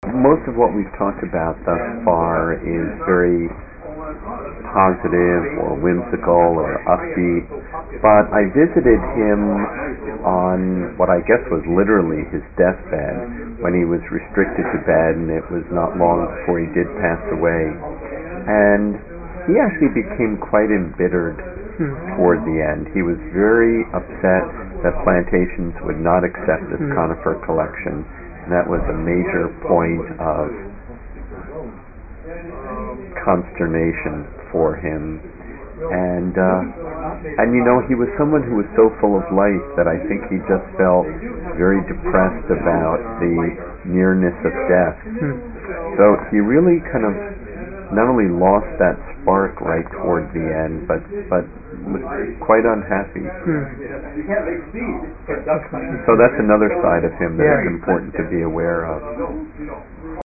Most of what we've talked about thus far is very positive or whimsical or upbeat, but I visited him on what I guess was literally his deathbed when he was restricted to bed, and it was not long before he did pass away. And he actually became quite embittered toward the end. He was very upset that plantations would not accept this conifer collection, and that was a major point of consternation for him. And he was someone who was so full of life that I think he just felt very depressed about the nearness of death. So he really kind of not only lost that spark right toward the end, but was quite unhappy. So that's another side of him that is important to be aware of.